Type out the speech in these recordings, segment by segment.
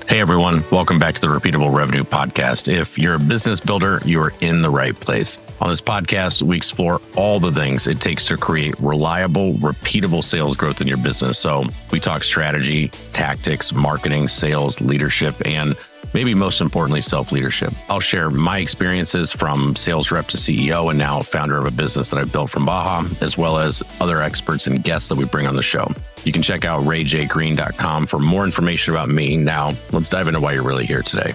Hey everyone, welcome back to the Repeatable Revenue Podcast. If you're a business builder, you are in the right place. On this podcast, we explore all the things it takes to create reliable, repeatable sales growth in your business. So we talk strategy, tactics, marketing, sales, leadership, and maybe most importantly, self-leadership. I'll share my experiences from sales rep to CEO and now founder of a business that I've built from Baja, as well as other experts and guests that we bring on the show. You can check out rayjgreen.com for more information about me. Now, let's dive into why you're really here today.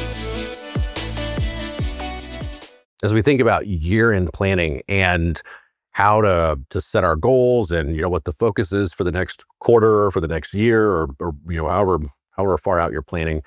As we think about year-end planning and how to set our goals and what the focus is for the next quarter or for the next year or however far out you're planning,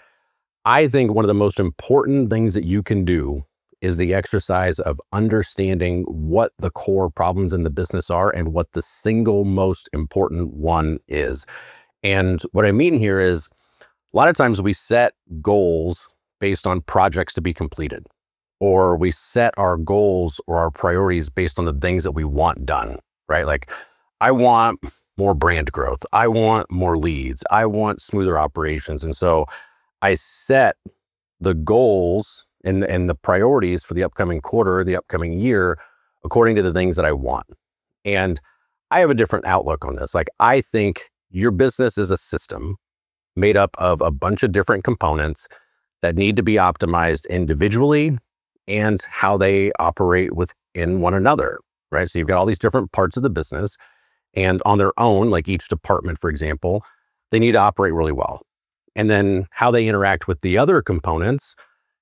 I think one of the most important things that you can do is the exercise of understanding what the core problems in the business are and what the single most important one is. And what I mean here is a lot of times we set goals based on projects to be completed, or we set our goals or our priorities based on the things that we want done, right? Like, I want more brand growth. I want more leads. I want smoother operations. And so I set the goals and the priorities for the upcoming quarter, the upcoming year, according to the things that I want. And I have a different outlook on this. Like, I think your business is a system made up of a bunch of different components that need to be optimized individually and how they operate within one another, right? So you've got all these different parts of the business, and on their own, like each department, for example, they need to operate really well. And then how they interact with the other components,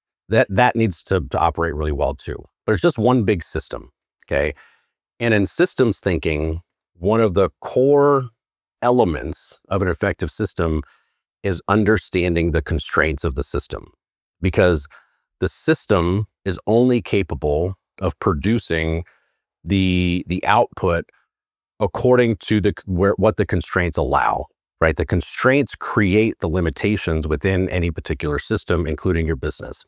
that needs to operate really well too. But it's just one big system, okay? And in systems thinking, one of the core elements of an effective system is understanding the constraints of the system, because the system is only capable of producing the output according to what the constraints allow, right? The constraints create the limitations within any particular system, including your business.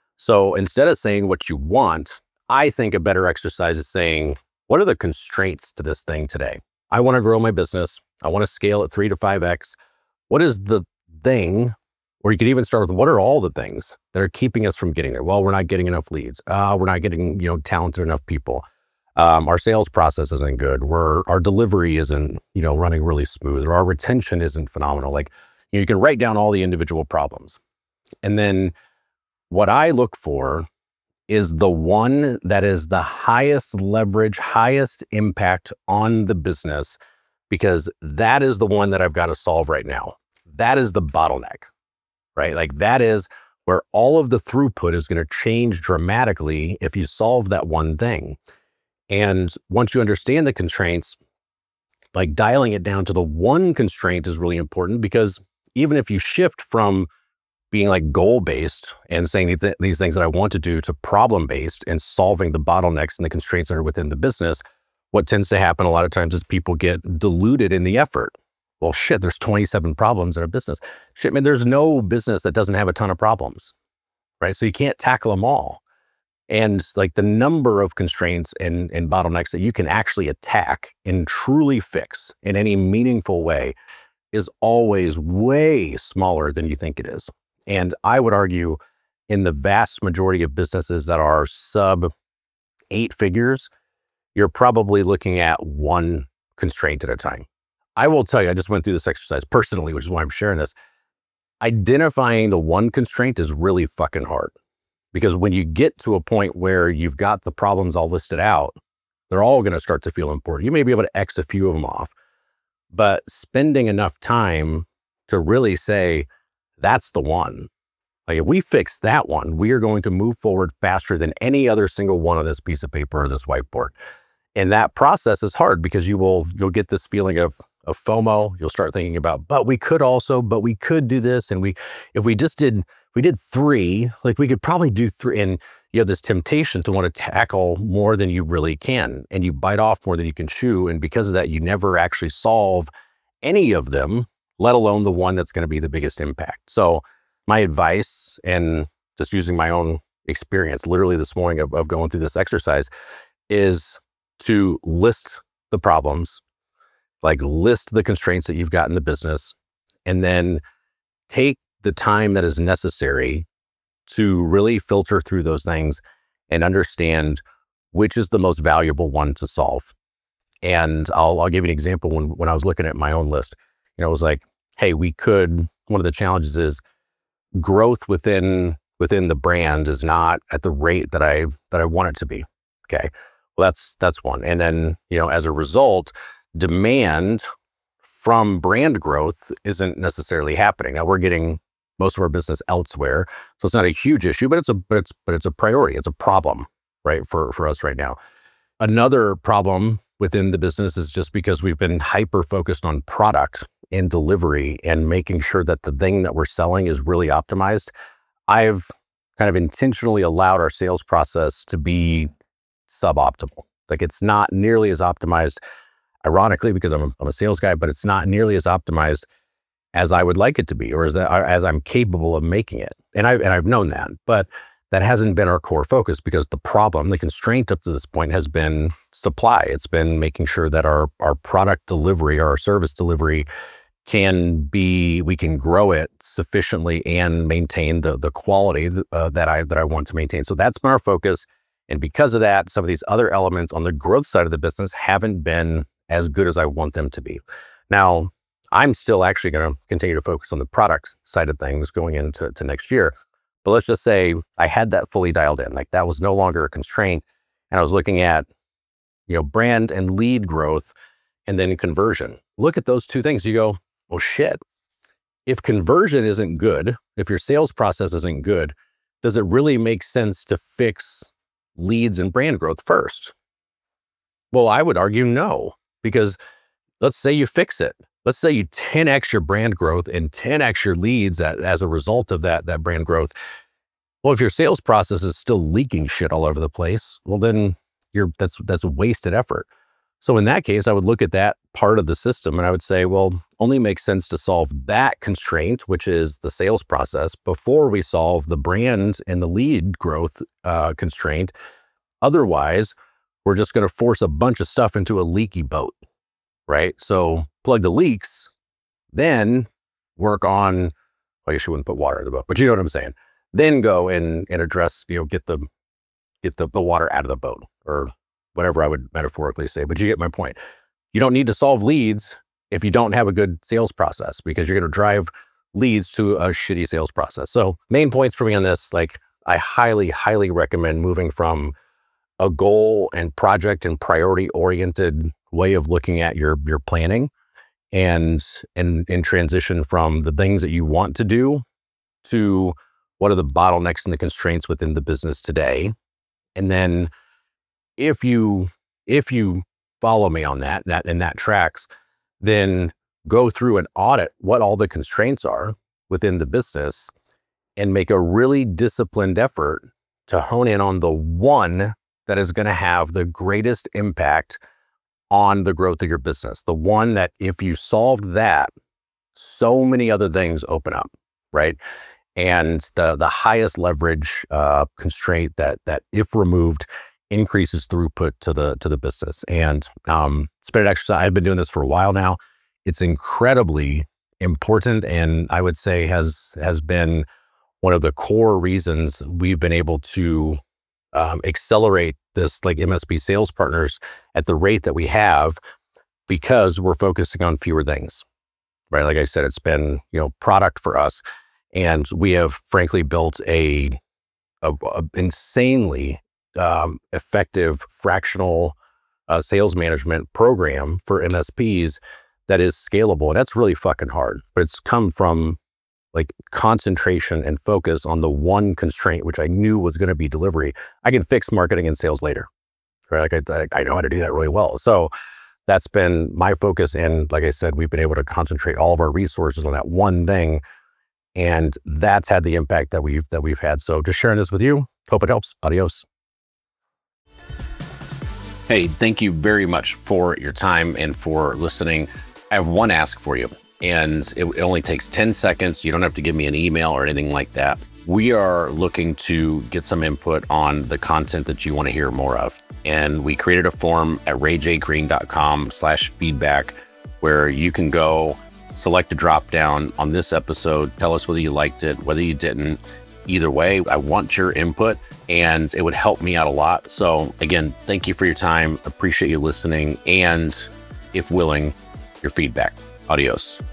So instead of saying what you want, I think a better exercise is saying, what are the constraints to this thing today? I want to grow my business. I want to scale at 3 to 5x. What is the thing? Or you could even start with, what are all the things that are keeping us from getting there? Well, we're not getting enough leads. We're not getting, talented enough people. Our sales process isn't good. Our delivery isn't, running really smooth, or our retention isn't phenomenal. Like, you can write down all the individual problems. And then what I look for is the one that is the highest leverage, highest impact on the business, because that is the one that I've got to solve right now. That is the bottleneck, right? Like, that is where all of the throughput is going to change dramatically if you solve that one thing. And once you understand the constraints, like, dialing it down to the one constraint is really important, because even if you shift from being like goal-based and saying these things that I want to do to problem-based and solving the bottlenecks and the constraints that are within the business, what tends to happen a lot of times is people get diluted in the effort. Well, shit, there's 27 problems in a business. Shit, man, there's no business that doesn't have a ton of problems, right? So you can't tackle them all. And like, the number of constraints and bottlenecks that you can actually attack and truly fix in any meaningful way is always way smaller than you think it is. And I would argue, in the vast majority of businesses that are sub 8 figures, you're probably looking at one constraint at a time. I will tell you, I just went through this exercise personally, which is why I'm sharing this. Identifying the one constraint is really fucking hard, because when you get to a point where you've got the problems all listed out, they're all going to start to feel important. You may be able to X a few of them off, but spending enough time to really say, that's the one. Like, if we fix that one, we are going to move forward faster than any other single one on this piece of paper or this whiteboard. And that process is hard, because you'll get this feeling of FOMO. You'll start thinking about, but we could do this. And if we did 3, like, we could probably do 3. And you have this temptation to want to tackle more than you really can. And you bite off more than you can chew. And because of that, you never actually solve any of them, let alone the one that's going to be the biggest impact. So my advice, and just using my own experience literally this morning of going through this exercise, is to list the problems, like list the constraints that you've got in the business, and then take the time that is necessary to really filter through those things and understand which is the most valuable one to solve. And I'll give you an example. When I was looking at my own list, it was like, hey, one of the challenges is growth within the brand is not at the rate that I want it to be. Okay. Well, that's one. And then, as a result, demand from brand growth isn't necessarily happening. Now we're getting most of our business elsewhere, so it's not a huge issue, but it's a priority. It's a problem, right, for us right now. Another problem within the business is just because we've been hyper focused on product and delivery and making sure that the thing that we're selling is really optimized. I've kind of intentionally allowed our sales process to be suboptimal. Like, it's not nearly as optimized, ironically, because I'm a sales guy, but it's not nearly as optimized as I would like it to be, or as I'm capable of making it. And I've known that, but that hasn't been our core focus, because the constraint up to this point has been supply. It's been making sure that our product delivery, our service delivery we can grow it sufficiently and maintain the quality that I want to maintain. So that's been our focus. And because of that, some of these other elements on the growth side of the business haven't been as good as I want them to be. Now, I'm still actually going to continue to focus on the product side of things going into next year. But let's just say I had that fully dialed in. Like, that was no longer a constraint. And I was looking at, brand and lead growth and then conversion. Look at those two things. You go, well, shit. If conversion isn't good, if your sales process isn't good, does it really make sense to fix leads and brand growth first? Well, I would argue no, because let's say you fix it. Let's say you 10x your brand growth and 10x your leads as a result of that brand growth. Well, if your sales process is still leaking shit all over the place, well, then that's a wasted effort. So in that case, I would look at that part of the system and I would say, well, only makes sense to solve that constraint, which is the sales process, before we solve the brand and the lead growth constraint. Otherwise, we're just going to force a bunch of stuff into a leaky boat, right? So plug the leaks, then work on, well, I guess you wouldn't put water in the boat, but you know what I'm saying. Then go and address, get the water out of the boat, or whatever I would metaphorically say, but you get my point. You don't need to solve leads if you don't have a good sales process, because you're going to drive leads to a shitty sales process. So main points for me on this, like, I highly, highly recommend moving from a goal and project and priority oriented way of looking at your planning and transition from the things that you want to do to what are the bottlenecks and the constraints within the business today. And then if you follow me on that tracks, then go through and audit what all the constraints are within the business and make a really disciplined effort to hone in on the one that is going to have the greatest impact on the growth of your business. The one that if you solved that, so many other things open up, right? And the highest leverage constraint that if removed increases throughput to the business. And it's been an exercise. I've been doing this for a while now. It's incredibly important, and I would say has been one of the core reasons we've been able to accelerate this, like, MSP sales partners at the rate that we have, because we're focusing on fewer things, right? Like I said, it's been, product for us, and we have frankly built a insanely effective fractional sales management program for MSPs that is scalable. And that's really fucking hard, but it's come from like concentration and focus on the one constraint, which I knew was going to be delivery. I can fix marketing and sales later, right? Like I know how to do that really well. So that's been my focus. And like I said, we've been able to concentrate all of our resources on that one thing. And that's had the impact that we've had. So just sharing this with you. Hope it helps. Adios. Hey, thank you very much for your time and for listening. I have one ask for you, and it only takes 10 seconds. You don't have to give me an email or anything like that. We are looking to get some input on the content that you want to hear more of. And we created a form at rayjgreen.com/feedback where you can go select a drop down on this episode. Tell us whether you liked it, whether you didn't. Either way, I want your input and it would help me out a lot. So again, thank you for your time. Appreciate you listening. And if willing, your feedback. Adios.